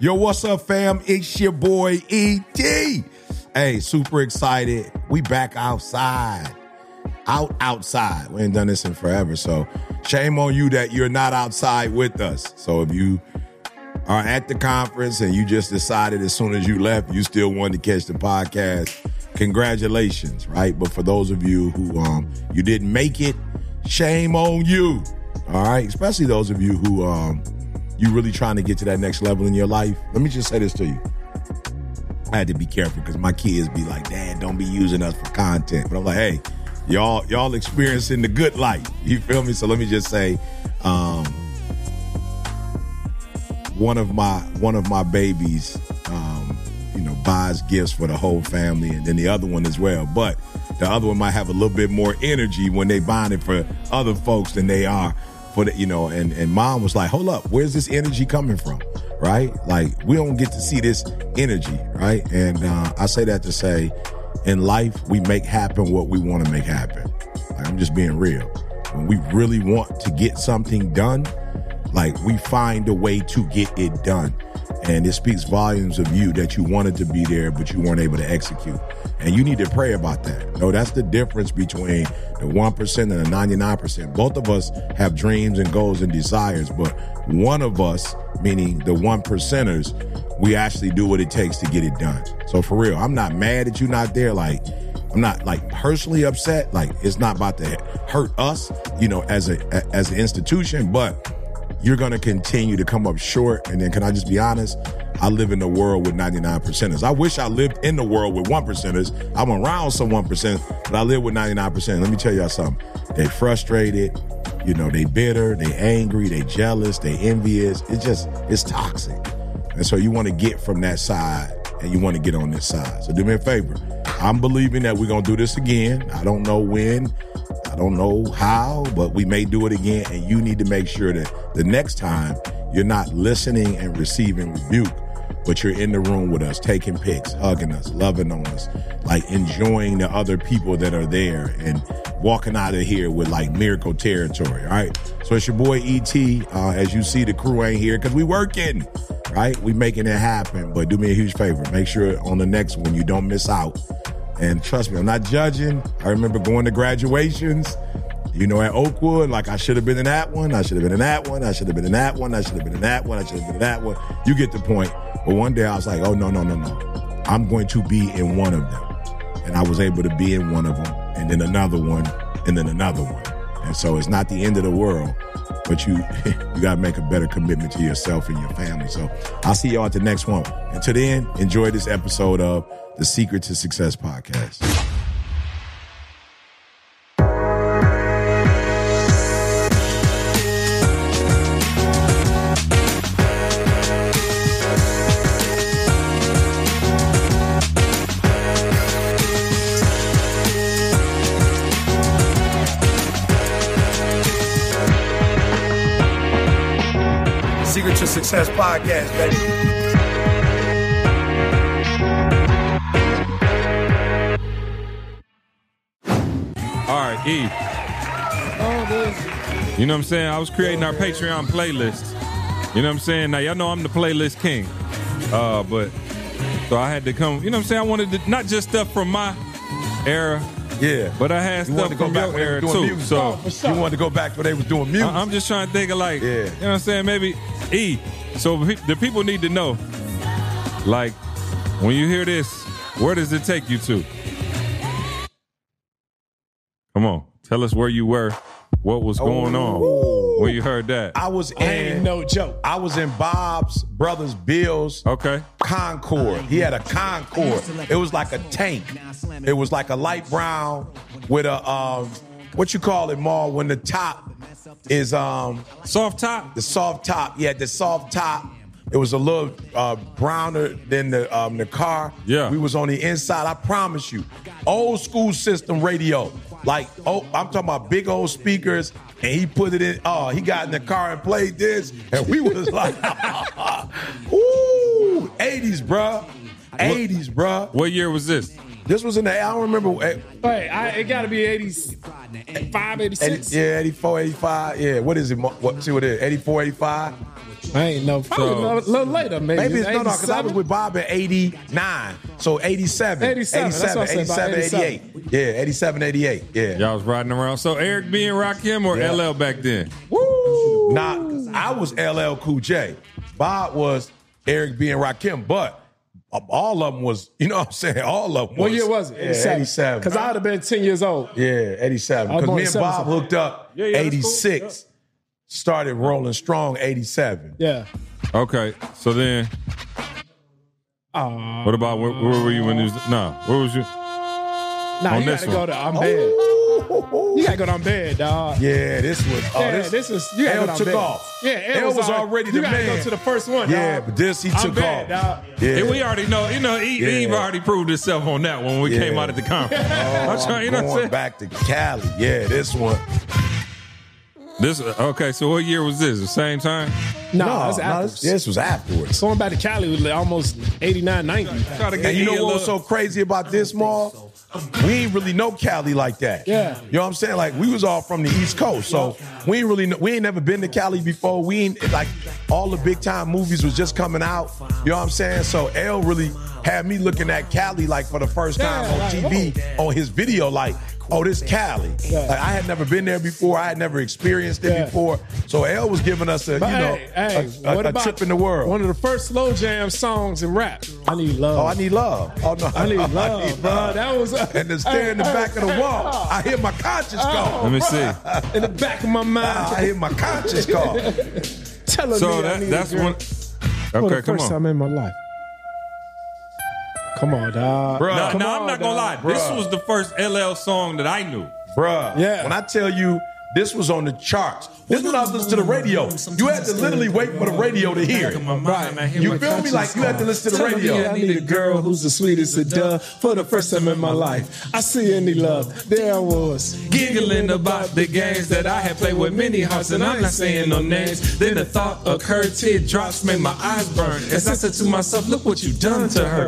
Yo, what's up, fam? It's your boy, E.T. Hey, super excited. We back outside. Outside. We ain't done this in forever, so shame on you that you're not outside with us. So if you are at the conference and you just decided as soon as you left, you still wanted to catch the podcast, congratulations, right? But for those of you who you didn't make it, shame on you, all right? Especially those of you who you really trying to get to that next level in your life. Let me just say this to you. I had to be careful because my kids be like, Dad, don't be using us for content. But I'm like, hey, y'all experiencing the good life. You feel me? So let me just say, one of my babies, buys gifts for the whole family, and then the other one as well. But the other one might have a little bit more energy when they buying it for other folks than they are for the, and mom was like, hold up, where's this energy coming from? Right? Like, we don't get to see this energy, right? And I say that to say, in life, we make happen what we want to make happen. Like, I'm just being real. When we really want to get something done, like, we find a way to get it done. And it speaks volumes of you that you wanted to be there, but you weren't able to execute. And you need to pray about that. That's the difference between the 1% and the 99%. Both of us have dreams and goals and desires, but one of us, meaning the 1%ers, we actually do what it takes to get it done. So for real, I'm not mad that you're not there. Like, I'm not like personally upset. Like, it's not about to hurt us, as an institution, but you're going to continue to come up short. And then can I just be honest? I live in the world with 99%ers. I wish I lived in the world with 1%ers. I'm around some 1%, but I live with 99%. Let me tell y'all something. They frustrated, they bitter, they angry, they jealous, they envious. It's toxic. And so you want to get from that side and you want to get on this side. So do me a favor. I'm believing that we're going to do this again. I don't know when. I don't know how, but we may do it again, and you need to make sure that the next time you're not listening and receiving rebuke, but you're in the room with us, taking pics, hugging us, loving on us, like enjoying the other people that are there and walking out of here with like miracle territory, all right? So it's your boy E.T. As you see, the crew ain't here because we working, right? We making it happen, but do me a huge favor. Make sure on the next one you don't miss out. And trust me, I'm not judging. I remember going to graduations, at Oakwood, like I should have been in that one. I should have been in that one. I should have been in that one. I should have been in that one. I should have been in that one. You get the point. But one day I was like, oh, no. I'm going to be in one of them. And I was able to be in one of them, and then another one, and then another one. And so it's not the end of the world, but you got to make a better commitment to yourself and your family. So I'll see y'all at the next one. Until then, enjoy this episode of the Secret to Success podcast. Secret to Success podcast, baby. All right, E. You know what I'm saying? I was creating our Patreon playlist. You know what I'm saying? Now, y'all know I'm the playlist king. But so I had to come, you know what I'm saying? I wanted to, not just stuff from my era. Yeah. But I had stuff from your era, too. Music. So you wanted to go back to when they was doing music. I'm just trying to think of you know what I'm saying? Maybe E. So the people need to know, like, when you hear this, where does it take you to? Come on, tell us where you were, what was going on when you heard that. I was ain't no joke. I was in Bob's Brothers Bill's Concorde. He had a Concorde. It was like a tank. It was like a light brown with a what you call it, Maul, when the top is soft top? The soft top. Yeah, the soft top. It was a little browner than the car. Yeah. We was on the inside. I promise you. Old school system radio. Like, I'm talking about big old speakers, and he put it in, he got in the car and played this, and we was like, ooh, 80s, bruh. 80s, bruh. What year was this? This was in the, I don't remember. Wait, it got to be 85, 86? Yeah, 84, 85. Yeah, what is it? See what it is? 84, 85? I ain't know. Probably a little later, maybe. Maybe it's no, because I was with Bob in 89. So 87. 87. That's what I said, 87, 88. Yeah, 87, 88. Yeah. Y'all was riding around. So Eric B. and Rakim or LL back then? Woo! Nah, I was LL Cool J. Bob was Eric B. and Rakim, but all of them was, you know what I'm saying? All of them was. What year was it? 87. Because I would have been 10 years old. Yeah, 87. Because me and Bob hooked up 86. Cool. Started rolling strong 87. Yeah. Okay, so then, what about where were you when you was? Where was you? Nah, you gotta go to I'm Bad. You gotta go to I'm Bad, dog. Yeah, this was. This was. You gotta L took off. Yeah, L was already the man. You gotta go to the first one. Yeah, dog. but this he took off. Dog. Yeah, and we already know. You know, Eve already proved itself on that one when we came out at the conference. I'm going back to Cali. Yeah, this one. Okay, so what year was this? The same time? No, this was afterwards. Going back to Cali was like almost 89, 90. And you know what was so crazy about this, Maul? We ain't really know Cali like that. Yeah. You know what I'm saying? Like, we was all from the East Coast, so we ain't really know, we ain't never been to Cali before. We ain't, like, all the big time movies was just coming out. You know what I'm saying? So L really had me looking at Cali like for the first time on TV, on his video, like, oh, this Cali. Yeah. Like, I had never been there before. I had never experienced it before. So L was giving us a trip in the world. One of the first slow jam songs in rap. I Need Love. Oh, I Need Love. Oh, no. I Need Love, bro. That was... and to stare in the back of the wall. I hear my conscience call. Let me see. In the back of my mind. I hear my conscience call. Telling so me that's one... Okay, come on. First time in my life. Come on, dog. Bruh. No, I'm not going to lie. Bruh. This was the first LL song that I knew. Bruh. Yeah. When I tell you, this was on the charts. This was when I was listening to the radio. You had to literally wait for the radio to hear it. Right. You feel me? Like, you had to listen to the radio. I need a girl who's the sweetest of dove. For the first time in my life, I see any love. There I was, giggling about the games that I had played with many hearts, and I'm not saying no names. Then the thought occurred, teardrops made my eyes burn. As I said to myself, look what you done to her.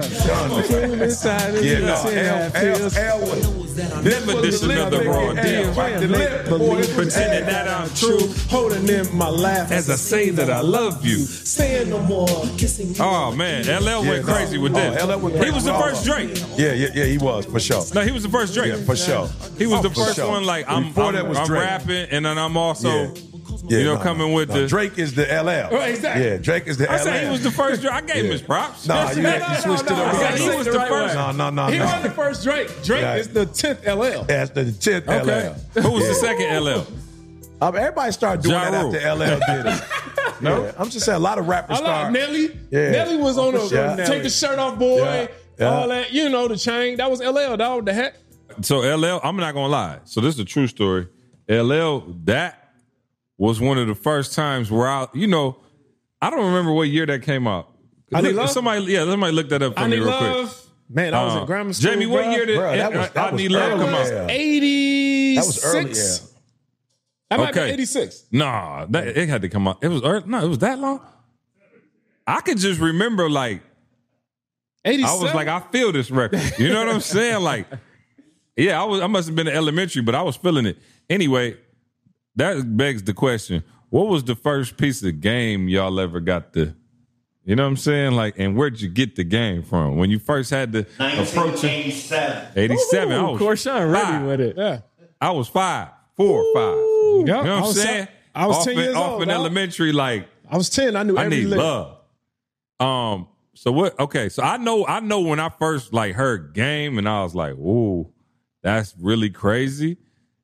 Never dish another raw deal. Pretending that I'm true, holding in my laugh as I say that I love you. Saying no more, kissing. Oh man, LL went crazy with this. LL went crazy. He was the first Drake. Yeah, he was for sure. No, he was the first Drake. Yeah, for sure. He was the first one. Like I'm rapping, and then I'm also. Coming with the Drake is the LL. Oh, exactly. Yeah, Drake is the LL. I said he was the first Drake. I gave him his props. No, you switched to the right. He was the first. No. He wasn't the first Drake. Drake is the 10th LL. That's the 10th LL. Who was the second LL? Everybody started doing that after LL did it. No, I'm just saying a lot of rappers started. Nelly. Yeah. Nelly was on a take the shirt off, boy. Yeah. All that, the chain. That was LL, dog. The hat. So LL, I'm not gonna lie. So this is a true story. LL, that was one of the first times where I don't remember what year that came out. Somebody look that up for me real quick. Man, I was in grammar school. Jamie, what year did I Need Love come out? 86. That was early, yeah. That might be 86. Nah, it had to come out. It was early. No, it was that long. I could just remember 87. I was like, I feel this record. You know what I'm saying? Like, yeah, I must have been in elementary, but I was feeling it. Anyway, that begs the question, what was the first piece of game y'all ever got to, you know what I'm saying? Like, and where'd you get the game from? When you first had to approach it? 87. 87. Ooh, I was Corshawn ready with it. Yeah. I was 4 or 5. You know what I'm saying? I was 10 years old. Off in elementary, like. I was 10. I knew every need lick. Love. So what? Okay, so I know when I first heard Game, and I was like, "Ooh, that's really crazy."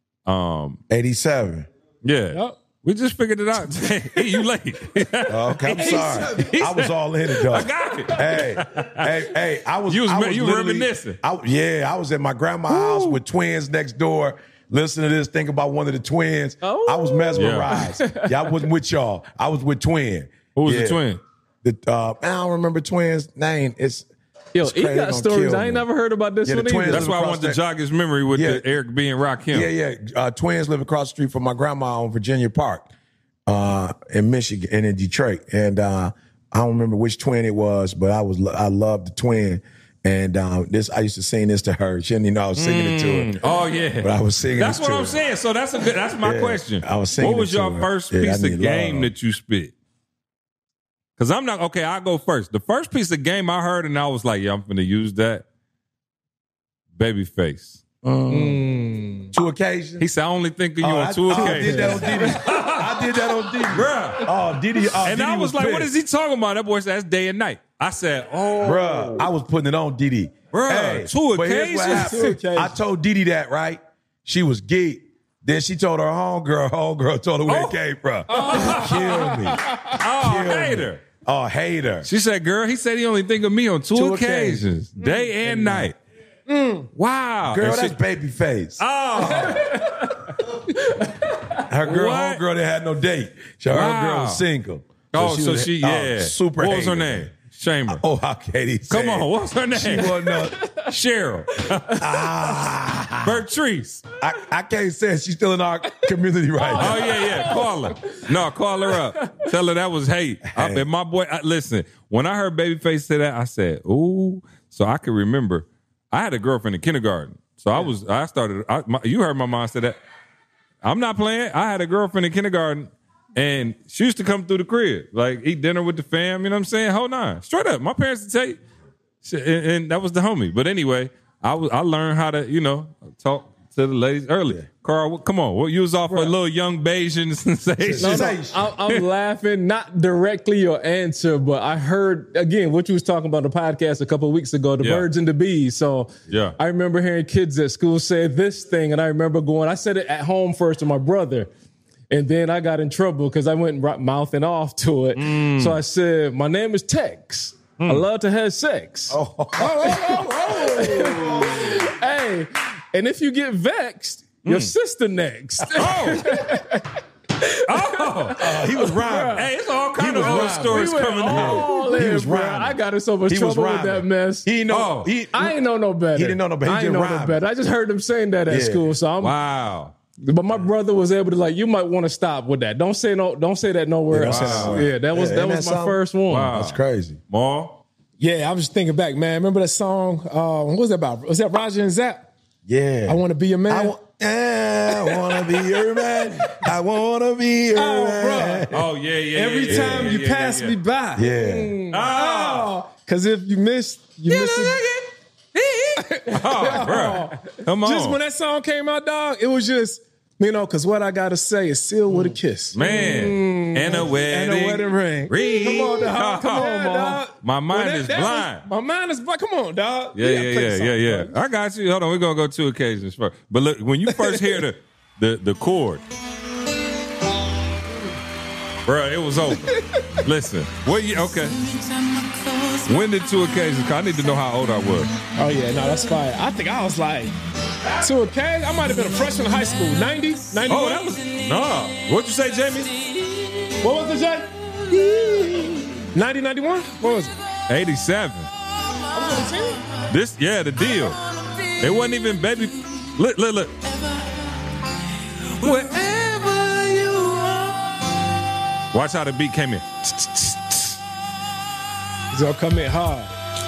87. Yeah, yep. We just figured it out. Hey, you late? Okay, I'm sorry. I was all in it though. I got it. Hey, I was. You literally reminiscing. I was at my grandma's house with twins next door. Listen to this. Think about one of the twins. Oh. I was mesmerized. Yeah, I wasn't with y'all. I was with twin. Who was the twin? I don't remember twins' name. He got stories. I ain't never heard about this one either. That's why I wanted to jog his memory with the Eric B. and Rakim. Yeah. Twins live across the street from my grandma on Virginia Park in Michigan and in Detroit. And I don't remember which twin it was, but I loved the twin. And I used to sing this to her. She didn't even know I was singing it to her. Oh yeah, but I was singing. That's it to what I'm her. saying. So that's my question. I was singing. What was your first piece of game that you spit? Because I'm not, okay, I'll go first. The first piece of game I heard and I was like, yeah, I'm finna use that. Babyface. 2 occasions. He said, I only think of you on 2 occasions. I did that on Diddy. Bruh. Oh, Diddy. And Diddy I was like, pissed. what is he talking about? That boy said, that's day and night. I said, oh. Bruh, I was putting it on Diddy. Bruh, 2 but here's what occasions. happened. I told Diddy that, right? She was geeked. Then she told her homegirl told her where it came from. Kill me. Oh, hater. Oh, hater. She said, girl, he said he only think of me on 2 occasions. Day and night. Wow. Girl, And that's Babyface. Oh. Her girl, What? homegirl, they had no date. So her Wow. girl was single. Oh, so was- she, yeah. super What was her hater. name? Shamer. Oh, how Katie Come said. on, what's her name? She wasn't Cheryl. Bertrice. I can't say it. She's still in our community right now. Oh, yeah. Call her. No, call her up. Tell her that was hate. And my boy, listen, when I heard Babyface say that, I said, ooh. So I could remember, I had a girlfriend in kindergarten. So you heard my mom say that. I'm not playing. I had a girlfriend in kindergarten. And she used to come through the crib, like eat dinner with the fam, you know what I'm saying? Hold on. Straight up. My parents would tell you. And that was the homie. But anyway, I learned how to, talk to the ladies early. Carl, come on. You was off a little young Bayesian sensation. No, I'm laughing, not directly your answer, but I heard, again, what you was talking about on the podcast a couple of weeks ago, the birds and the bees. So Yeah. I remember hearing kids at school say this thing, and I remember I said it at home first to my brother. And then I got in trouble because I went mouthing off to it. So I said, my name is Tex. I love to have sex. Hey, and if you get vexed, your sister next. He was rhyming. Hey, it's all kind of old stories coming out. He was bro. rhyming. I got in so much He was trouble with rhyming. that mess. He know. I ain't know no better. He didn't know no better. He I ain't just know rhyming. no better. I just heard him saying that at school. So I'm Wow. But my brother was able to you might want to stop with that. Don't say that nowhere else. Yeah, that was my first one. Wow. That's crazy. Maul? Yeah, I was just thinking back, man. Remember that song? What was that about? Was that Roger and Zapp? Yeah. I want to be your man. I want to be your man. I want to be your man. Oh, yeah. Every time you pass me by. Yeah. Because if you miss it. Oh, bro. Come on. Just when that song came out, dog, it was just, because what I got to say is sealed with a kiss. Man. And a wedding. And a wedding ring. Come on, dog. Come on, dog. My mind is blind. My mind is blind. Come on, dog. Yeah. I got you. Hold on. We're going to go 2 occasions first. But look, when you first hear the chord, bro, it was over. Listen. Okay. When did 2 occasions? 'Cause I need to know how old I was. Oh, yeah. No, that's fine. I think I was like 2 occasions. I might have been a freshman in high school. 90? 91? Oh, that was... No. What'd you say, Jamie? What was it, Jay? 90, 91? What was it? 87. I was on the team? The deal. It wasn't even baby. Look. Wherever you are. Watch how the beat came in. It's gonna come in hard.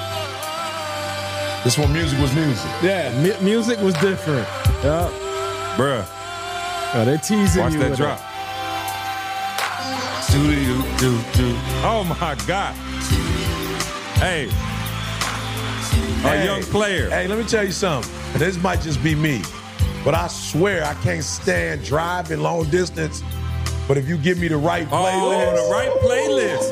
This one, music was music. Yeah, music was different. Yeah. Bruh. Oh, they teasing Watch you that with drop. Do. Oh my God. Hey. A young player. Hey, let me tell you something. And this might just be me, but I swear I can't stand driving long distance. But if you give me the right playlist. The right playlist.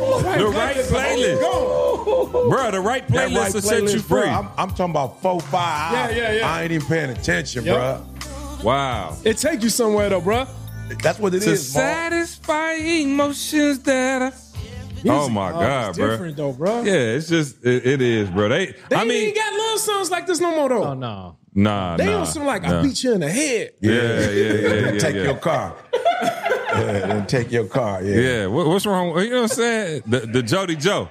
Bro, the right playlist will set you free. Bro, I'm talking about 4, 5 hours. Yeah. I ain't even paying attention, Yep. bro. Wow. It take you somewhere though, bro. That's what it To is, Mark. satisfy emotions that I... Oh my God, it's bro. different though, bro. Yeah, it's just, it is, bro. They ain't even got love songs like this no more though. Oh no. Nah. They on some I beat you in the head. Yeah. Take your car. Then take your car. Yeah. Yeah, what's wrong? You know what I'm saying? The Jody Joe.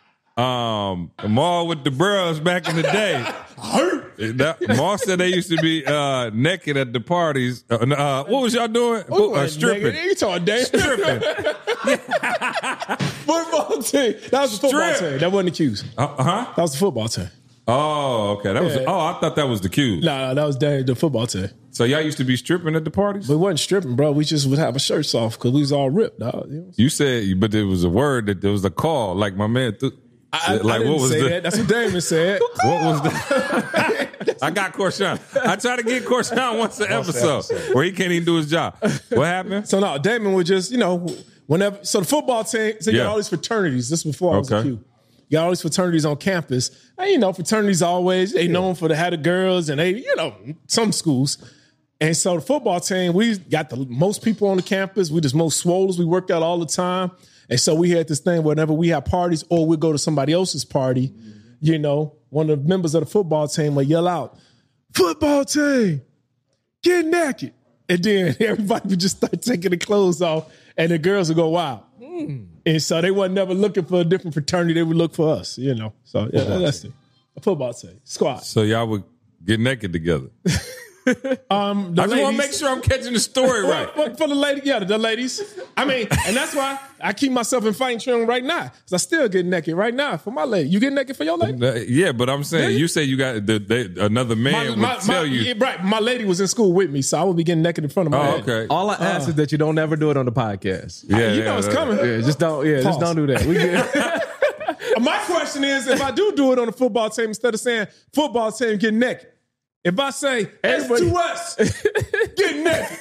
Maul with the bros back in the day. Maul said they used to be naked at the parties. What was y'all doing? Stripping. You talking dance? Stripping. Football team. That was the football Strip. team. That wasn't the Q's. That was the football team. Oh, okay. That was. Yeah. Oh, I thought that was the cue. Nah, that was the football team. So y'all used to be stripping at the parties? We wasn't stripping, bro. We just would have our shirts off because we was all ripped, dog. You know? You said, but there was a word that there was a call. Like my man, I didn't say that. That's what Damon said. What was that? I got Corshawn. I try to get Corshawn once an episode where he can't even do his job. What happened? So no, Damon would just, whenever. So the football team, so you got all these fraternities. This was before I was a Q. You got all these fraternities on campus. And, fraternities always, they known for the had of girls and they, some schools. And so the football team, we got the most people on the campus. We just most swollers. We worked out all the time. And so we had this thing whenever we have parties or we go to somebody else's party, one of the members of the football team would yell out, "Football team, get naked." And then everybody would just start taking the clothes off and the girls would go wild. And so they wasn't never looking for a different fraternity. They would look for us, So yeah, that's it. A football team, squad. So y'all would get naked together. I just want to make sure I'm catching the story right. For the ladies, the ladies. I mean, and that's why I keep myself in fighting trim right now. Because I still get naked right now for my lady. You get naked for your lady? Yeah, but I'm saying, you say you got another man would tell you. Yeah, right, my lady was in school with me, so I would be getting naked in front of my lady. Okay. All I ask is that you don't ever do it on the podcast. Yeah, it's coming. Yeah, just don't do that. We get My question is, if I do it on the football team, instead of saying football team get naked, if I say S2S, get naked.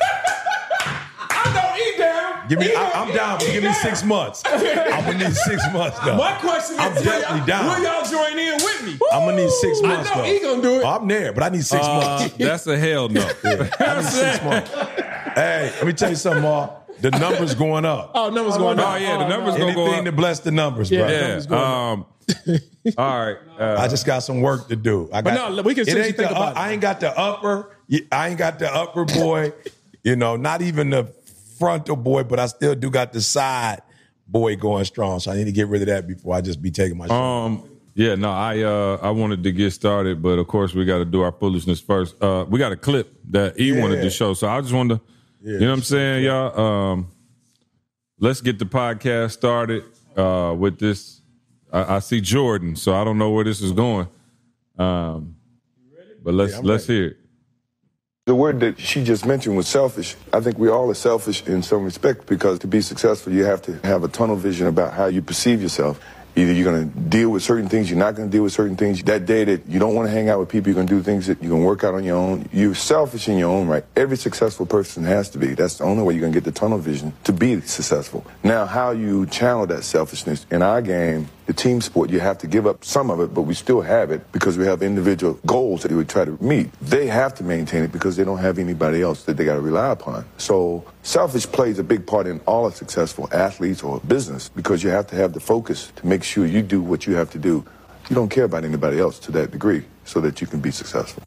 I know down. I'm down, but give me 6 months. I'm gonna need 6 months though. My question I'm is, definitely down. will y'all join in with me? I'm gonna need 6 months. I know he gonna do it. I'm there, but I need 6 months. That's a hell no. I need 6 months. Hey, let me tell you something, Mark. The numbers going up. Oh, numbers going up. Oh yeah, the numbers gonna go up. Anything to bless the numbers, bro. Yeah. All right. I just got some work to do. We can see what you think about it. I ain't got the upper boy, not even the frontal boy, but I still do got the side boy going strong. So I need to get rid of that before I just be taking my shot. Yeah, no, I wanted to get started, but of course we got to do our foolishness first. We got a clip that E wanted to show, so I just wanted to, you know what I'm saying, y'all? Let's get the podcast started with this. I see Jordan, so I don't know where this is going. But let's hear it. The word that she just mentioned was selfish. I think we all are selfish in some respect because to be successful, you have to have a tunnel vision about how you perceive yourself. Either you're going to deal with certain things, you're not going to deal with certain things. That day that you don't want to hang out with people, you're going to do things that you're going to work out on your own. You're selfish in your own right. Every successful person has to be. That's the only way you're going to get the tunnel vision to be successful. Now, how you channel that selfishness in our game, the team sport, you have to give up some of it, but we still have it because we have individual goals that we try to meet. They have to maintain it because they don't have anybody else that they got to rely upon. So selfish plays a big part in all of successful athletes or business because you have to have the focus to make sure you do what you have to do. You don't care about anybody else to that degree so that you can be successful.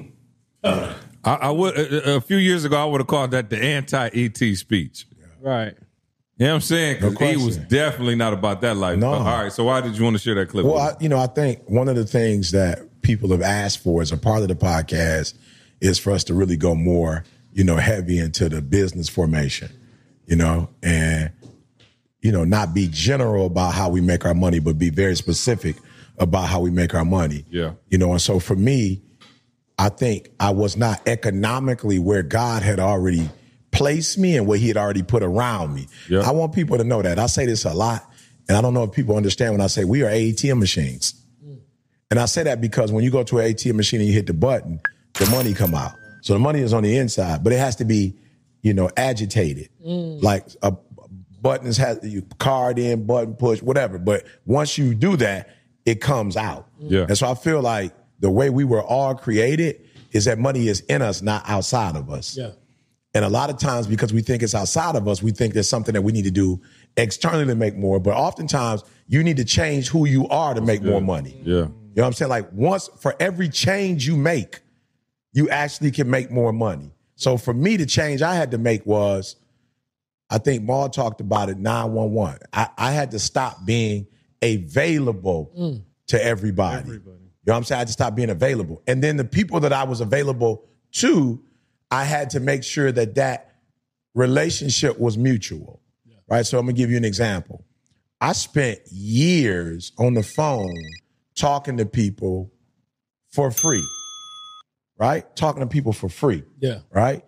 I would a few years ago I would have called that the anti-ET speech. Right. You know what I'm saying? Because he was definitely not about that life. No. All right, so why did you want to share that clip? Well, I think one of the things that people have asked for as a part of the podcast is for us to really go more, heavy into the business formation, and, not be general about how we make our money, but be very specific about how we make our money. Yeah. And so for me, I think I was not economically where God had already placed me and what he had already put around me. Yeah. I want people to know that. I say this a lot, and I don't know if people understand when I say we are ATM machines. And I say that because when you go to an ATM machine and you hit the button, the money come out. So the money is on the inside, but it has to be, agitated. Like buttons have you card in, button push, whatever. But once you do that, it comes out. Yeah. And so I feel like the way we were all created is that money is in us, not outside of us. Yeah. And a lot of times, because we think it's outside of us, we think there's something that we need to do externally to make more. But oftentimes, you need to change who you are to make more money. Yeah. You know what I'm saying? Like for every change you make, you actually can make more money. So for me, the change I had to make was, I think Maul talked about it, 911. I had to stop being available to everybody. You know what I'm saying? I had to stop being available. And then the people that I was available to, I had to make sure that relationship was mutual, right? So I'm going to give you an example. I spent years on the phone talking to people for free, right? Talking to people for free. Yeah. Right?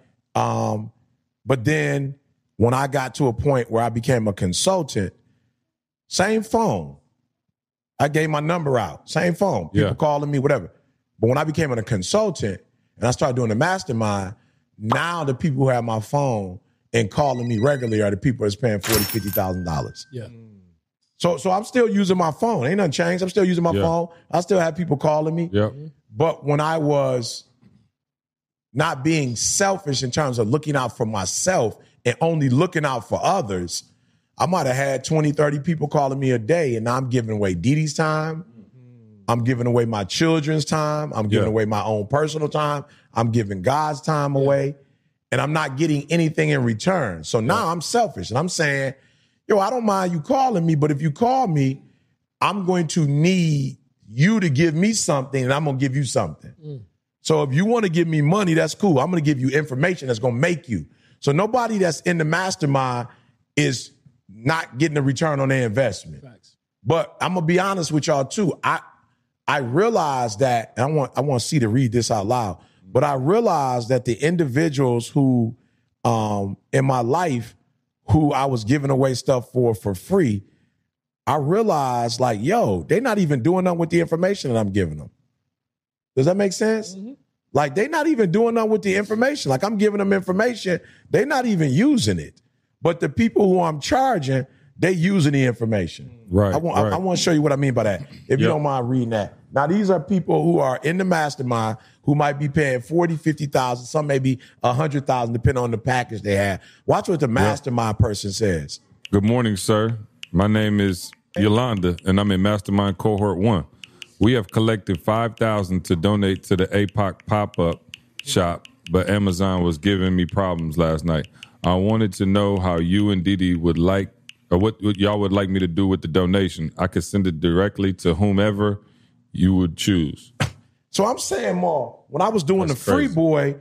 But then when I got to a point where I became a consultant, same phone. I gave my number out. Same phone. People calling me, whatever. But when I became a consultant and I started doing the mastermind, now the people who have my phone and calling me regularly are the people that's paying $40,000, $50,000. Yeah. So I'm still using my phone. Ain't nothing changed. I'm still using my phone. I still have people calling me. Yep. But when I was not being selfish in terms of looking out for myself and only looking out for others, I might have had 20, 30 people calling me a day, and now I'm giving away Didi's time. I'm giving away my children's time. I'm giving away my own personal time. I'm giving God's time away, and I'm not getting anything in return. So now I'm selfish, and I'm saying, yo, I don't mind you calling me, but if you call me, I'm going to need you to give me something, and I'm going to give you something. So if you want to give me money, that's cool. I'm going to give you information that's going to make you. So nobody that's in the mastermind is not getting a return on their investment. Facts. But I'm going to be honest with y'all, too. I realized that, and I want C to read this out loud, but I realized that the individuals who, in my life, who I was giving away stuff for free, I realized, like, yo, they're not even doing nothing with the information that I'm giving them. Does that make sense? Mm-hmm. Like, they're not even doing nothing with the information. Like, I'm giving them information. They're not even using it. But the people who I'm charging, they using the information. Right. I want to show you what I mean by that, if you don't mind reading that. Now, these are people who are in the mastermind who might be paying $40,000, $50,000, some maybe $100,000, depending on the package they have. Watch what the mastermind person says. Good morning, sir. My name is Yolanda, and I'm in Mastermind Cohort 1. We have collected $5,000 to donate to the APOC pop-up shop, but Amazon was giving me problems last night. I wanted to know how you and Didi would like, or what y'all would like me to do with the donation. I could send it directly to whomever you would choose. So I'm saying, Ma, when I was doing That's the free crazy. boy,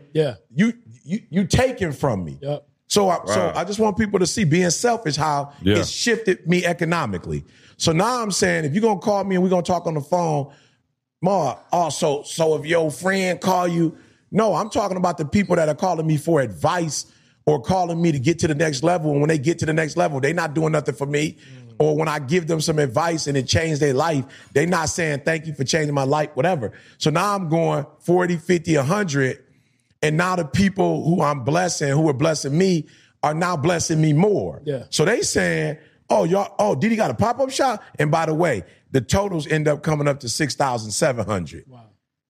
you taking from me. Yep. So I just want people to see, being selfish, how it shifted me economically. So now I'm saying, if you're going to call me and we're going to talk on the phone, Ma, so if your friend call you, no, I'm talking about the people that are calling me for advice or calling me to get to the next level. And when they get to the next level, they're not doing nothing for me. Or when I give them some advice and it changed their life, they're not saying, thank you for changing my life, whatever. So now I'm going 40, 50, 100. And now the people who I'm blessing, who are blessing me, are now blessing me more. Yeah. So they saying, Didi got a pop-up shop? And by the way, the totals end up coming up to $6,700. Wow.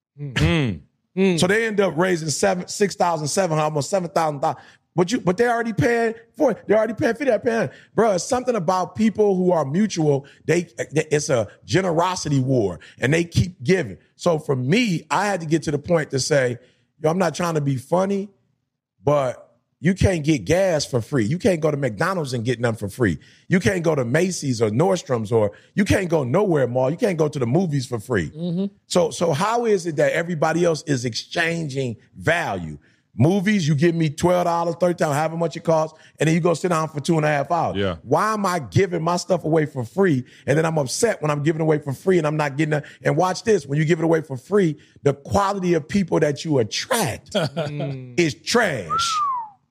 So they end up raising $6,700, almost $7,000. But they're already paying for it. They're already paying for that. Bro, it's something about people who are mutual. It's a generosity war, and they keep giving. So for me, I had to get to the point to say, yo, I'm not trying to be funny, but you can't get gas for free. You can't go to McDonald's and get nothing for free. You can't go to Macy's or Nordstrom's, or you can't go nowhere, Mall. You can't go to the movies for free. Mm-hmm. So how is it that everybody else is exchanging value? Movies, you give me $12, $13, however much it costs, and then you go sit down for 2.5 hours. Yeah. Why am I giving my stuff away for free? And then I'm upset when I'm giving away for free and I'm not getting it. And watch this, when you give it away for free, the quality of people that you attract is trash.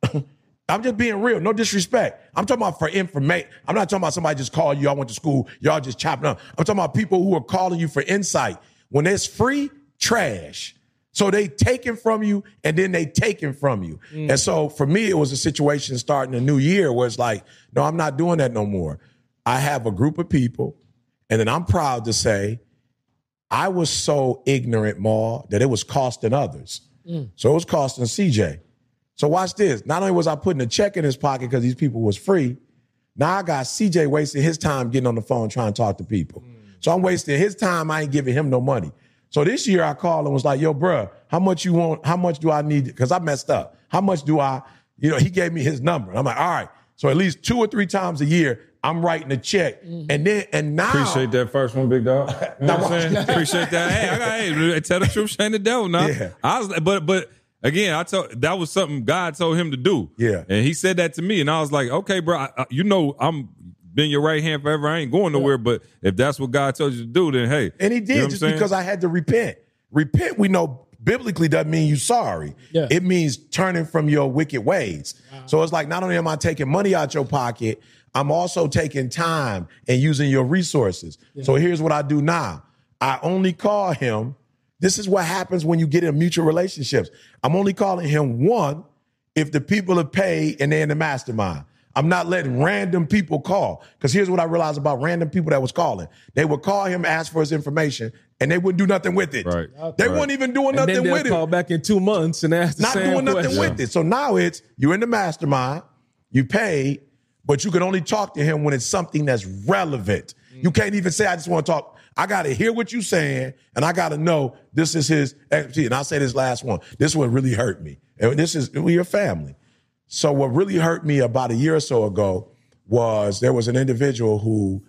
I'm just being real, no disrespect. I'm talking about for information. I'm not talking about somebody just call you, y'all went to school, y'all just chopping up. I'm talking about people who are calling you for insight. When it's free, trash. So they taking from you and then they taking from you. And so for me, it was a situation starting a new year where it's like, no, I'm not doing that no more. I have a group of people, and then I'm proud to say I was so ignorant, Ma, that it was costing others. So it was costing CJ. So watch this. Not only was I putting a check in his pocket because these people was free, now I got CJ wasting his time getting on the phone trying to talk to people. So I'm wasting his time. I ain't giving him no money. So this year I called and was like, yo, bruh, how much you want? How much do I need? Because I messed up. How much do I, he gave me his number. I'm like, all right. So at least 2 or 3 times a year, I'm writing a check. And now. Appreciate that first one, big dog. You know what I'm saying? Appreciate that. Hey, tell the truth, shame the devil now. Yeah. But again, that was something God told him to do. Yeah. And he said that to me. And I was like, okay, bro, I'm been your right hand forever. I ain't going nowhere. But if that's what God told you to do, then hey. And he did, just because I had to repent. Repent, we know biblically doesn't mean you sorry. Yeah. It means turning from your wicked ways. So it's like, not only am I taking money out your pocket, I'm also taking time and using your resources. Yeah. So here's what I do now. I only call him. This is what happens when you get in mutual relationships. I'm only calling him one if the people are paid and they're in the mastermind. I'm not letting random people call. Because here's what I realized about random people that was calling. They would call him, ask for his information, and they wouldn't do nothing with it. Right. They weren't even doing nothing and then with it. Call back in 2 months and ask the not same doing nothing question. with it. So now it's, you're in the mastermind, you paid, but you can only talk to him when it's something that's relevant. You can't even say, I just want to talk. I got to hear what you're saying, and I got to know this is his expertise. And I'll say this last one. This is what really hurt me. And this is, we're a family. So what really hurt me about a year or so ago was there was an individual who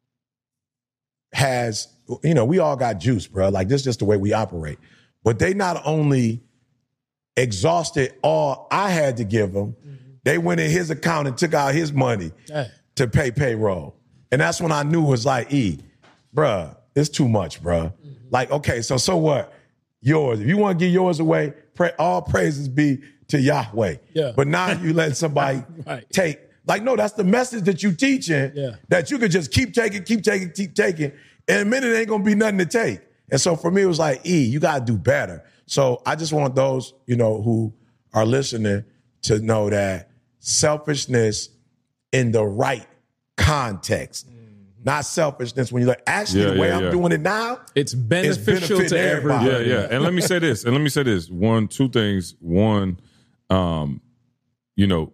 has, you know, we all got juice, bro. Like, this is just the way we operate. But they not only exhausted all I had to give them, they went in his account and took out his money to pay payroll. And that's when I knew it was like, bruh, it's too much, bruh. Like, okay, so what? Yours. If you want to give yours away, all praises be to Yahweh. Yeah. But now you let somebody take. Like, no, that's the message that you teaching, that you could just keep taking. And in a minute, it ain't going to be nothing to take. And so for me, it was like, you got to do better. So I just want those, you know, who are listening to know that selfishness in the right context, not selfishness when you're like, actually, the way I'm doing it now, it's beneficial to everybody. Yeah. And let me say this. Two things. One, you know,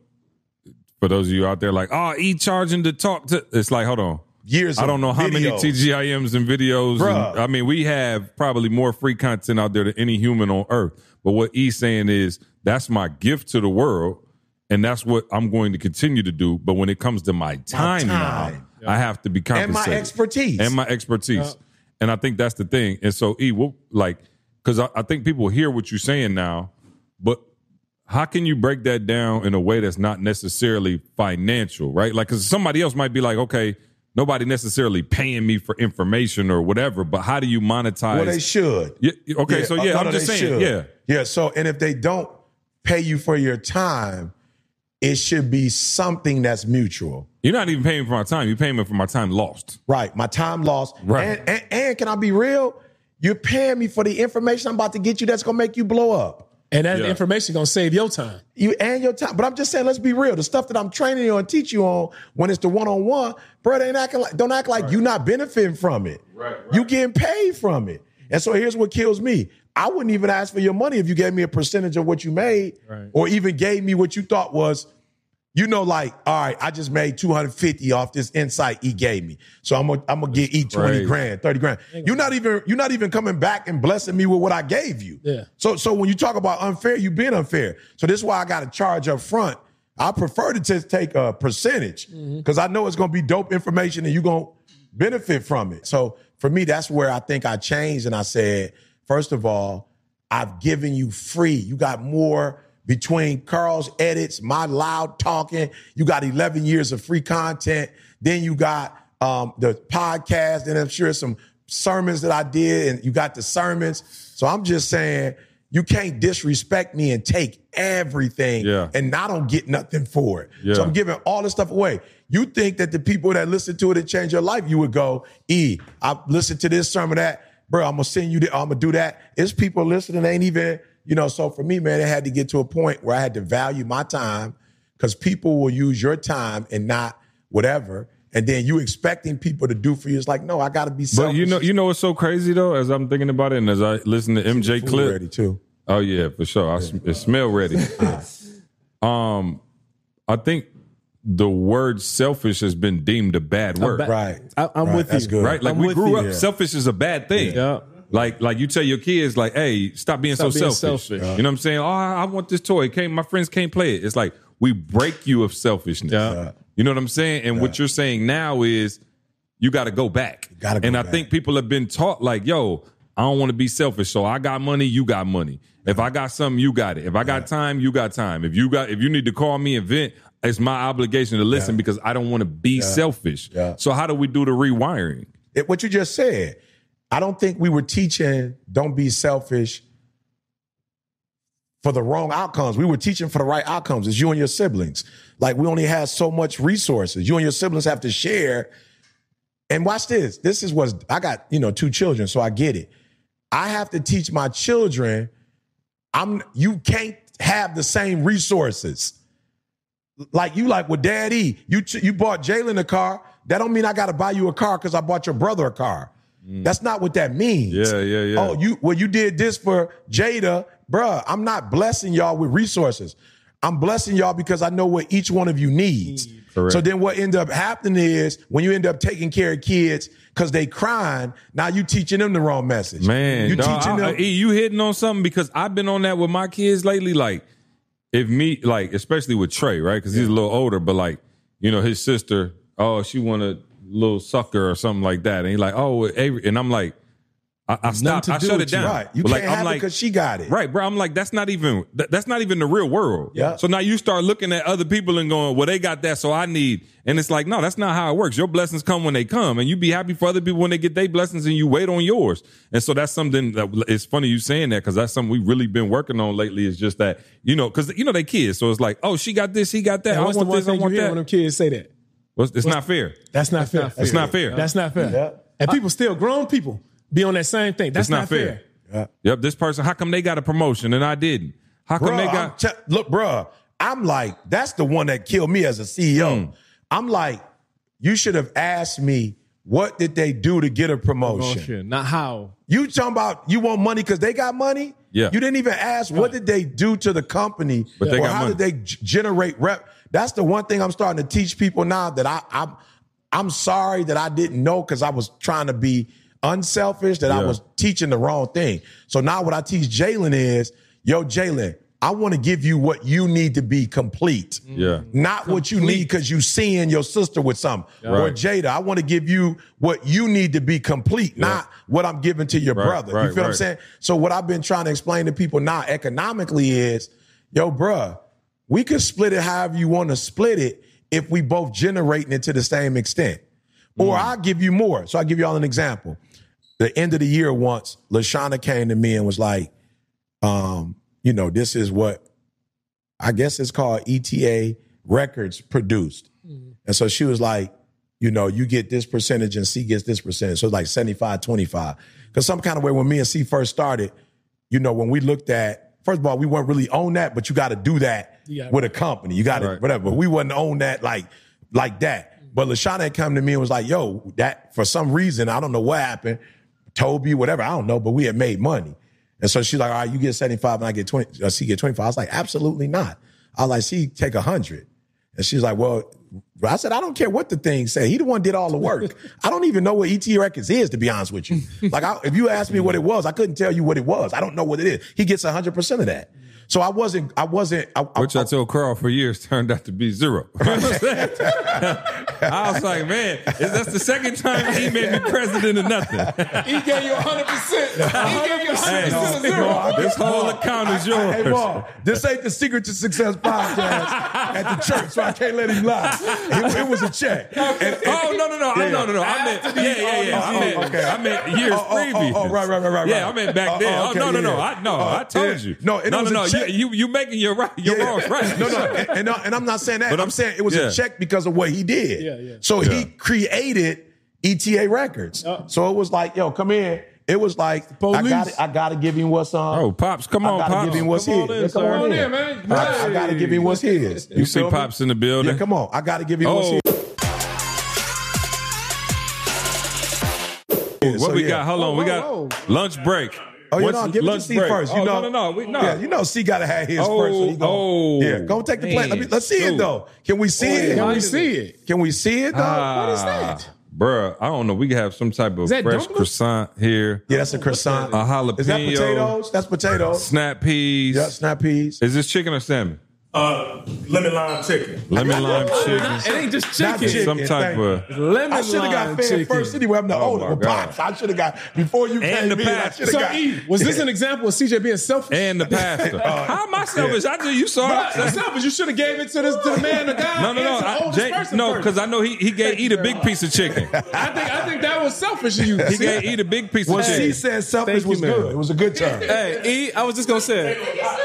for those of you out there like, charging to talk to, it's like, hold on. I don't know how many TGIMs and videos. And, I mean, we have probably more free content out there than any human on earth. But what E's saying is, that's my gift to the world, and that's what I'm going to continue to do. But when it comes to my time now, I have to be compensated. And my expertise. And I think that's the thing. And so, because I think people hear what you're saying now, but how can you break that down in a way that's not necessarily financial, right? Like, because somebody else might be like, okay, nobody necessarily paying me for information or whatever, but how do you monetize? Well, they should. Yeah, okay, so I'm just saying, should. Yeah, so, and if they don't pay you for your time, it should be something that's mutual. You're not even paying for my time. You're paying me for my time lost. Right, my time lost. Right. And can I be real? You're paying me for the information I'm about to get you that's going to make you blow up. And that information going to save your time. You and your time. But I'm just saying, let's be real. The stuff that I'm training you and teach you on when it's the one-on-one, bro, don't act like you're not benefiting from it. Right. You getting paid from it. And so here's what kills me. I wouldn't even ask for your money if you gave me a percentage of what you made, or even gave me what you thought was, you know, like, all right, I just made 250 off this insight he gave me. So I'm gonna get E 20 grand, 30 grand. You're not even coming back and blessing me with what I gave you. Yeah. So when you talk about unfair, you being unfair. So this is why I got to charge up front. I prefer to just take a percentage because I know it's gonna be dope information and you're gonna benefit from it. So for me, that's where I think I changed and I said, first of all, I've given you free. You got more. Between Carl's edits, my loud talking, you got 11 years of free content. Then you got the podcast, and I'm sure some sermons that I did, and you got the sermons. So I'm just saying, you can't disrespect me and take everything, and I don't get nothing for it. Yeah. So I'm giving all this stuff away. You think that the people that listen to it and change your life, you would go, I listened to this sermon, that, bro, I'm going to send you, I'm going to do that. It's people listening, ain't even... You know, so for me, man, it had to get to a point where I had to value my time because people will use your time and not whatever. And then you expecting people to do for you. It's like, no, I got to be selfish. But you know what's so crazy, though, as I'm thinking about it and as I listen to MJ clip. Ready too. Oh, yeah, for sure. It smell ready. I think the word selfish has been deemed a bad word. Right. I'm with That's you. good. Right? Like, we grew up, selfish is a bad thing. Yeah. Like you tell your kids, like, hey, stop being so selfish. You know what I'm saying? Oh, I want this toy. My friends can't play it. It's like we break you of selfishness. Yeah. You know what I'm saying? And what you're saying now is you got to go back. I think people have been taught like, yo, I don't want to be selfish. So I got money, you got money. If I got something, you got it. If I got time, you got time. If you need to call me and vent, it's my obligation to listen because I don't want to be selfish. Yeah. So how do we do the rewiring? What you just said. I don't think we were teaching don't be selfish for the wrong outcomes. We were teaching for the right outcomes. It's you and your siblings. Like, we only have so much resources. You and your siblings have to share. And watch this. This is what I got, 2 children, so I get it. I have to teach my children, you can't have the same resources. Like with Daddy, you bought Jalen a car. That don't mean I got to buy you a car because I bought your brother a car. That's not what that means. Yeah. Oh, you did this for Jada. Bruh, I'm not blessing y'all with resources. I'm blessing y'all because I know what each one of you needs. Correct. So then what end up happening is when you end up taking care of kids because they crying, now you teaching them the wrong message. Man, you teaching them. You hitting on something because I've been on that with my kids lately. Like, especially with Trey, right? Because he's a little older, but his sister, she want a little sucker or something like that. And he's like, Avery. And I'm like, I stopped. I shut it down. Right. You can't have it because she got it. Right, bro. I'm like, that's not even the real world. Yeah. So now you start looking at other people and going, well, they got that, so I need. And it's like, no, that's not how it works. Your blessings come when they come, and you be happy for other people when they get their blessings, and you wait on yours. And so that's something that it's funny you saying that because that's something we really been working on lately. Is just that because they kids, so it's like, oh, she got this, he got that. Yeah, I want this, I want that. When them kids say that, it's not fair. That's not fair. It's not fair. That's not fair. Yeah. And people still, grown people, be on that same thing. That's not fair. Yeah. Yep. This person, how come they got a promotion and I didn't? How come they got? Look, bruh, I'm like, that's the one that killed me as a CEO. I'm like, you should have asked me, what did they do to get a promotion? Not how. You talking about you want money because they got money? Yeah. You didn't even ask what did they do to the company, but they or got how money. did they generate rep? That's the one thing I'm starting to teach people now that I'm sorry that I didn't know because I was trying to be unselfish, that I was teaching the wrong thing. So now what I teach Jalen is, yo, Jalen, I want to give you what you need to be complete. Yeah. Not what you need because you seeing your sister with something. Right. Or Jada, I want to give you what you need to be complete, not what I'm giving to your brother. You feel what I'm saying? So what I've been trying to explain to people now economically is, yo, bruh, we could split it however you want to split it if we both generating it to the same extent. Or I'll give you more. So I'll give you all an example. The end of the year once, LaShawna came to me and was like, this is what I guess it's called ETA Records produced. And so she was like, you get this percentage and C gets this percentage. So it's like 75-25. Because some kind of way when me and C first started, when we looked at, first of all, we weren't really on that, but you got to do that with a company. You got to, whatever. But we wasn't on that like that. But LaShawna had come to me and was like, yo, that for some reason, I don't know what happened, Toby, whatever, I don't know, but we had made money. And so she's like, all right, you get 75 and I get 20, C get 25. I was like, absolutely not. I was like, C, take 100. And she's like, well, I said, I don't care what the thing say. He the one did all the work. I don't even know what ET Records is, to be honest with you. Like, if you asked me what it was, I couldn't tell you what it was. I don't know what it is. He gets 100% of that. So I wasn't. Which I told Carl for years turned out to be 0. I was like, man, that's the second time he made me president of nothing. He gave you 100%. He gave you 100% of 0. This whole account is yours. Hey, Mom, this ain't the Secret to Success podcast at the church, so I can't let him lie. It was a check. No. I meant years previous. Right. Yeah, I meant back then. I told you. No. You making your wrongs right. No, and I'm not saying that. But I'm saying it was a check because of what he did. Yeah. So he created ETA Records. So it was like, yo, come in. It was like, I gotta give him what's on. Oh, Pops, come on, I gotta Pops. give him what's his. Come on in, man. I gotta give him what's his. You see Pops in the building? Yeah, come on. I gotta give him what's his. What we got? Hold on. We got lunch break. Oh, give it to C first. No. Yeah, C got to have his first. Go take the plate. Let's see it, though. Can we see it? Can we see it? Can we see it, though? What is that? Bruh, I don't know. We can have some type of fresh dumplings? croissant here. Yeah, that's a croissant. A jalapeno. Is that potatoes? That's potatoes. Snap peas. Yeah, snap peas. Is this chicken or salmon? Lemon lime chicken. Lemon lime chicken. It ain't just Not chicken. Some type of Lemon I should have got lime fed chicken. first anyway. I'm the older. my Well, Pops, I should have got, before you came the in, I pasta. should have So, got. E, was this an example of CJ being selfish? and the pasta. How am I selfish? I you saw But it. selfish. You should have gave it to the man, the guy. No. and to the oldest person first. Because I know he gave eat a big piece of chicken. I think that was selfish of you. He gave eat a big piece of Well, chicken. C said selfish Thank you, was man. good. It was a good term. Hey, E, I was just gonna say, Take your shoes off.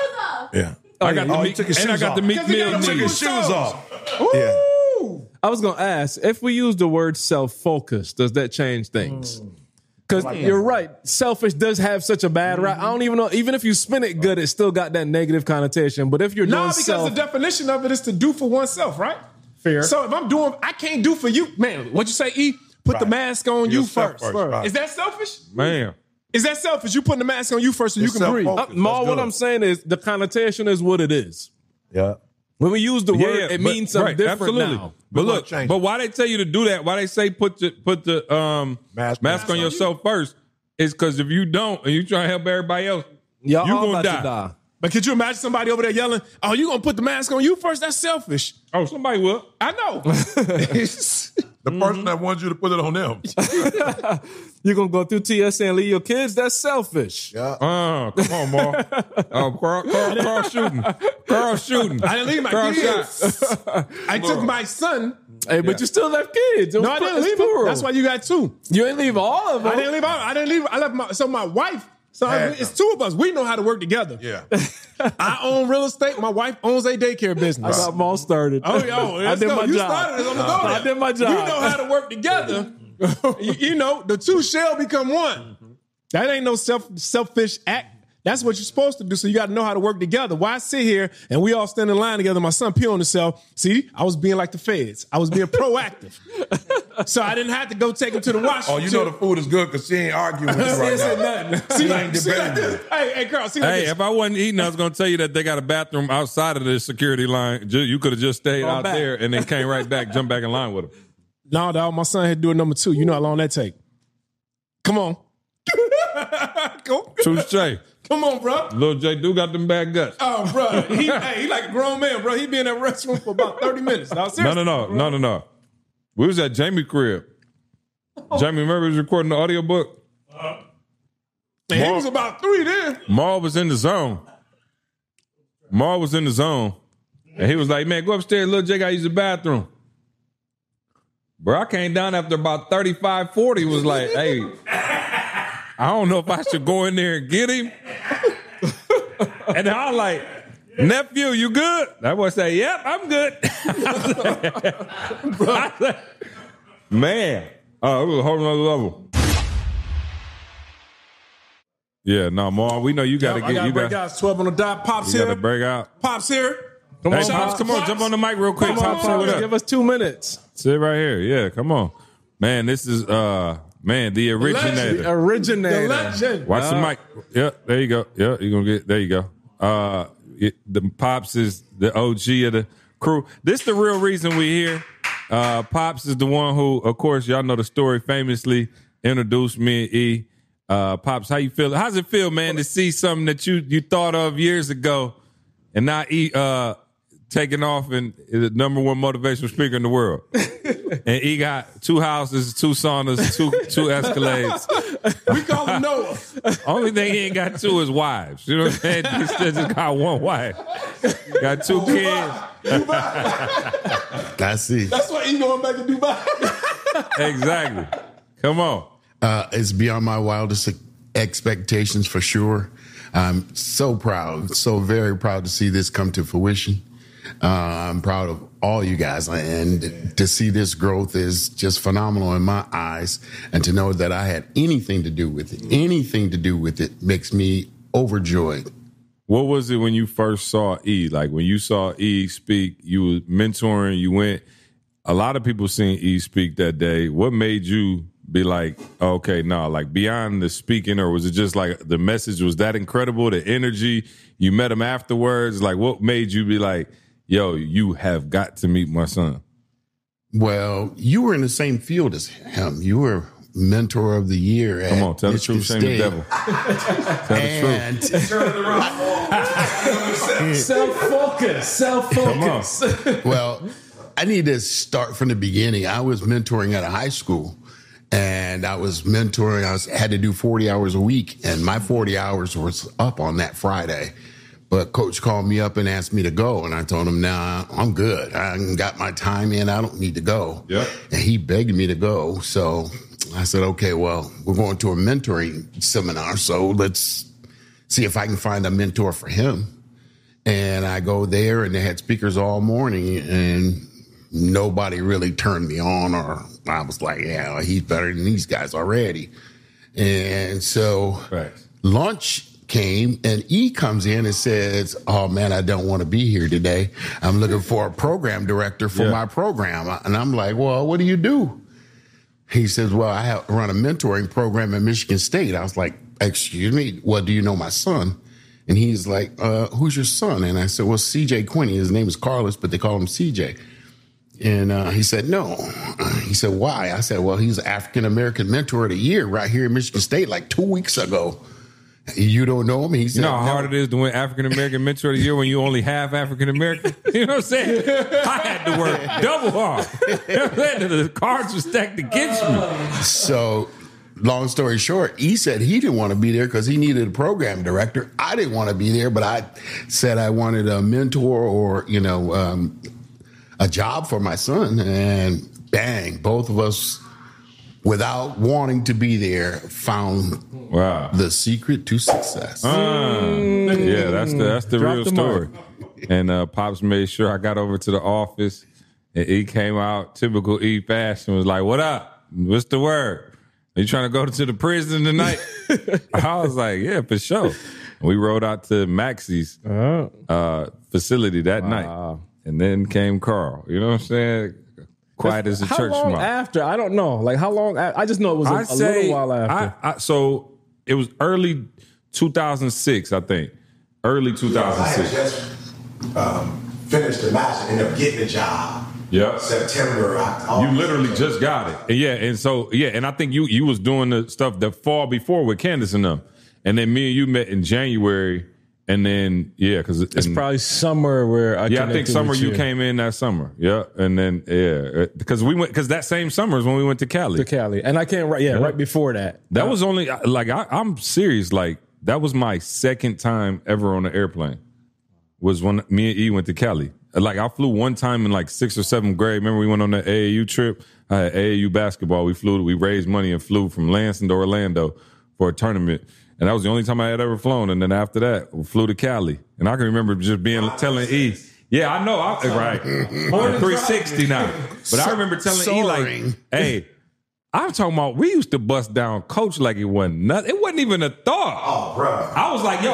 Yeah. I got he took his shoes and I got off. the Meek Mill He took his niggas. shoes off. Ooh. Yeah. I was going to ask, if we use the word self-focused, does that change things? Because you're right. Selfish does have such a bad rap. I don't even know. Even if you spin it good, it still got that negative connotation. But if you're doing Because the definition of it is to do for oneself, right? Fair. So if I'm doing, I can't do for you. Man, what'd you say, E? Put the mask on you Yourself first. right. Is that selfish? Man. Is that selfish? You putting the mask on you first so It's you can breathe. self-focused. Maul, That's what good. I'm saying is the connotation is what it is. Yeah. When we use the word, it means something different now. But We're gonna look, change but it. why they tell you to do that? Why they say put the mask on yourself first? Is because if you don't and you try to help everybody else, Y'all you all gonna about to die. But could you imagine somebody over there yelling, "Oh, you gonna put the mask on you first? That's selfish." Oh, somebody will. I know. The person that wants you to put it on them. You're going to go through TSA and leave your kids? That's selfish. Yeah. Come on, Mar. Carl shooting. Carl shooting. I didn't leave my Carl kids. shot. I took my son. Hey, but you still left kids. No, I didn't leave them. That's why you got two. You ain't leave all of them. I didn't leave. I left my wife. So it's two of us. We know how to work together. Yeah. I own real estate. My wife owns a daycare business. I got them all started. Oh, I did my you job. started it on the go. I did my job. We know how to work together. you know, the two shall become one. That ain't no selfish act. That's what you're supposed to do. So you got to know how to work together. Why sit here and we all stand in line together? My son pee on himself. See, I was being like the feds. I was being proactive. So I didn't have to go take him to the washroom. Oh, you know the food is good because she ain't arguing with you right now. See, She ain't debating. hey, Carl, see like Hey, this. if I wasn't eating, I was going to tell you that they got a bathroom outside of the security line. You could have just stayed out back. there and then came right back, jumped back in line with them. No, dog, my son had to do it number 2. You know how long that take. Come on. Touche. Come on, bro. Little J do got them bad guts. Oh, bro. He like a grown man, bro. He be in that restroom for about 30 minutes. No, seriously. No. We was at Jamie crib. Jamie, remember he was recording the audiobook? And he was about 3 then. Maul was in the zone. And he was like, man, go upstairs. Little J got to use the bathroom. Bro, I came down after about 35, 40. Was like, hey, I don't know if I should go in there and get him. And I was like, nephew, you good? That boy say, yep, I'm good. Man, it was a whole nother level. Yeah, no, Maul, we know you got to I got to break out. 12 on the dot. Pops You here. got to break out. Pops here. Hey, Shout out Pops, to come on, Pops. jump on the mic real quick. Pops, say what up. Give us 2 minutes. Sit right here. Yeah, come on. Man, this is the originator. Originator. The legend. Watch the mic. Yeah, there you go. Yeah, you're gonna get there you go. The Pops is the OG of the crew. This the real reason we here. Pops is the one who, of course, y'all know the story, famously introduced me and E. Pops, how you feel? How's it feel, man, to see something that you thought of years ago and now E taking off and is the number one motivational speaker in the world? And he got 2 houses, 2 saunas, 2 Escalades. We call him Noah. Only thing he ain't got 2 is wives. You know what I'm saying? He still just got 1 wife. Got 2 kids. I see. That's why he going back to Dubai. Exactly. Come on. It's beyond my wildest expectations for sure. I'm so proud, so very proud to see this come to fruition. I'm proud of all you guys, and to see this growth is just phenomenal in my eyes. And to know that I had anything to do with it makes me overjoyed. What was it when you first saw E? Like when you saw E speak, you were mentoring, you went. A lot of people seen E speak that day. What made you be like, okay, no, like beyond the speaking, or was it just like the message was that incredible, the energy? You met him afterwards. Like what made you be like, yo, you have got to meet my son? Well, you were in the same field as him. You were mentor of the year. Come on, tell the truth, shame the devil. Tell the truth. Self-focus. Well, I need to start from the beginning. I was mentoring at a high school, and I was mentoring. I had to do 40 hours a week, and my 40 hours was up on that Friday. But coach called me up and asked me to go, and I told him, nah, I'm good. I got my time in. I don't need to go. Yep. And he begged me to go. So I said, okay, well, we're going to a mentoring seminar, so let's see if I can find a mentor for him. And I go there, and they had speakers all morning, and nobody really turned me on, or I was like, yeah, he's better than these guys already. And so lunch came, and E comes in and says, oh, man, I don't want to be here today. I'm looking for a program director for my program. And I'm like, well, what do you do? He says, well, I run a mentoring program at Michigan State. I was like, excuse me, well, do you know my son? And he's like, who's your son? And I said, well, CJ Quinney. His name is Carlos, but they call him CJ. And he said, no. He said, why? I said, well, he's African-American Mentor of the Year right here in Michigan State like 2 weeks ago. You don't know him? He said, you know how hard it is to win African-American Mentor of the Year when you only have African-American? You know what I'm saying? I had to work double hard. You know what I'm saying? The cards were stacked against me. So, long story short, he said he didn't want to be there because he needed a program director. I didn't want to be there, but I said I wanted a mentor or, a job for my son. And bang, both of us, without wanting to be there, found the secret to success. Yeah, that's the real story. And Pops made sure I got over to the office, and E came out, typical E fashion, was like, what up? What's the word? Are you trying to go to the prison tonight? I was like, yeah, for sure. We rode out to Maxie's facility that night. And then came Carl. You know what I'm saying? Quiet as a church mouse. How long after? I don't know. Like, how long? I just know it was a little while after. So it was early 2006, I think. Early 2006. I had just finished the master and ended up getting a job. Yeah. September, October. You literally just got it. And I think you was doing the stuff the fall before with Candace and them. And then me and you met in January. And then, because it's probably summer where I think summer you came in that summer. Yeah. And then, because that same summer is when we went to Cali. And I can't, right before that. That was only, I'm serious. Like, that was my second time ever on an airplane, was when me and E went to Cali. Like, I flew one time in like 6th or 7th grade. Remember we went on the AAU trip? I had AAU basketball. We raised money and flew from Lansing to Orlando for a tournament. And that was the only time I had ever flown. And then after that, we flew to Cali. And I can remember just telling E, yeah, I know, right. More than 360 now. But I remember telling E, like, hey, I'm talking about, we used to bust down Coach like it wasn't nothing. It wasn't even a thought. Oh, bro. I was like, yo,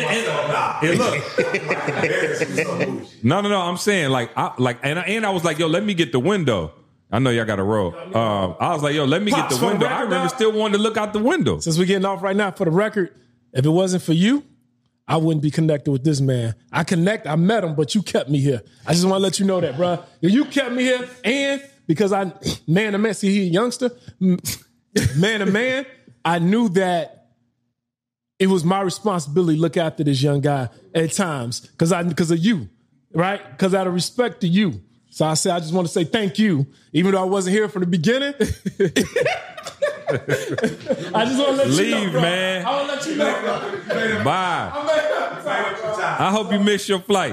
look. No, I'm saying, and I was like, yo, let me get the window. I know y'all got to roll. I was like, yo, let me get the window. I remember still wanting to look out the window. Since we're getting off right now, for the record, if it wasn't for you, I wouldn't be connected with this man. I met him, but you kept me here. I just want to let you know that, bro. You kept me here, and because man to man, see, he a youngster, man to man, I knew that it was my responsibility to look after this young guy at times because of you, right? Because out of respect to you. So I just want to say thank you, even though I wasn't here from the beginning. I just want to let you know, leave, bro. man. I want to let you know, bro. Bye. I hope you miss your flight.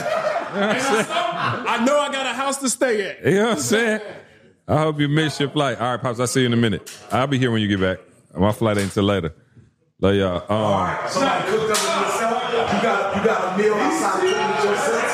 I know I got a house to stay at. You know what I'm saying? I hope you miss your flight. All right, Pops, I'll see you in a minute. I'll be here when you get back. My flight ain't till later. Love y'all. All right. Somebody cooked up with yourself? You got a meal outside cooking with yourself?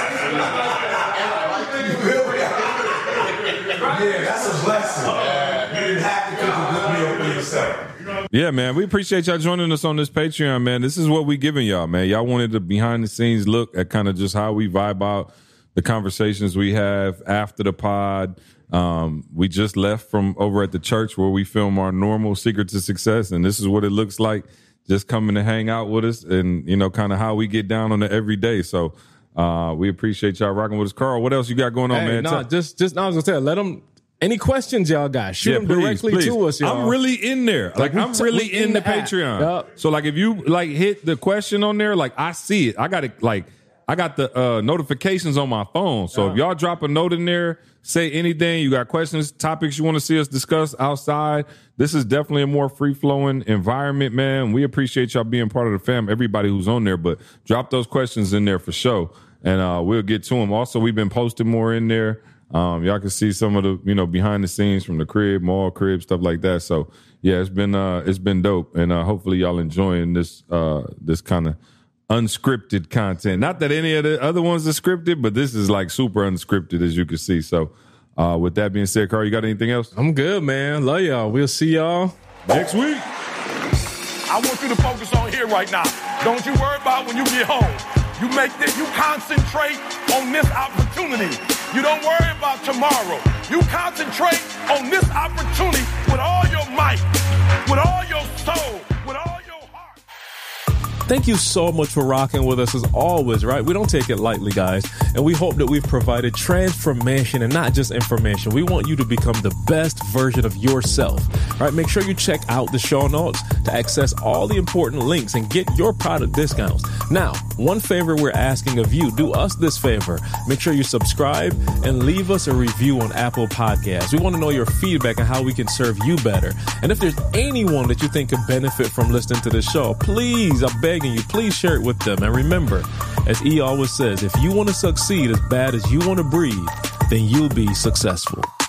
Yeah, that's a blessing. You didn't have to cook a good meal for yourself. Yeah, man, we appreciate y'all joining us on this Patreon, man. This is what we giving y'all, man. Y'all wanted a behind-the-scenes look at kind of just how we vibe out, the conversations we have after the pod. We just left from over at the church where we film our normal Secret to Success, and this is what it looks like just coming to hang out with us and, kind of how we get down on the everyday. So we appreciate y'all rocking with us. Carl, what else you got going on, man? No, just I was going to say, let them, any questions y'all got, shoot them directly to us, y'all. I'm really in there. Like, I'm really in the Patreon. Yep. So, like, if you, hit the question on there, I see it. I got it, I got the notifications on my phone. So if y'all drop a note in there, say anything, you got questions, topics you want to see us discuss outside, this is definitely a more free-flowing environment, man. We appreciate y'all being part of the fam, everybody who's on there, but drop those questions in there for sure, and we'll get to them. Also, we've been posting more in there. Y'all can see some of the, behind the scenes from the crib, mall crib, stuff like that. So, yeah, it's been dope, and hopefully y'all enjoying this kind of unscripted content. Not that any of the other ones are scripted, but this is like super unscripted, as you can see. So with that being said, Carl, you got anything else? I'm good, man. Love y'all. We'll see y'all next week. I want you to focus on here right now. Don't you worry about when you get home. You concentrate on this opportunity. You don't worry about tomorrow. You concentrate on this opportunity with all your might, with all your soul, with all your heart. Thank you so much for rocking with us as always, right? We don't take it lightly, guys. And we hope that we've provided transformation and not just information. We want you to become the best version of yourself, right? Make sure you check out the show notes to access all the important links and get your product discounts. Now, one favor we're asking of you, do us this favor. Make sure you subscribe and leave us a review on Apple Podcasts. We want to know your feedback on how we can serve you better. And if there's anyone that you think could benefit from listening to this show, please, I'm begging you, please share it with them. And remember, as E always says, if you want to succeed as bad as you want to breathe, then you'll be successful.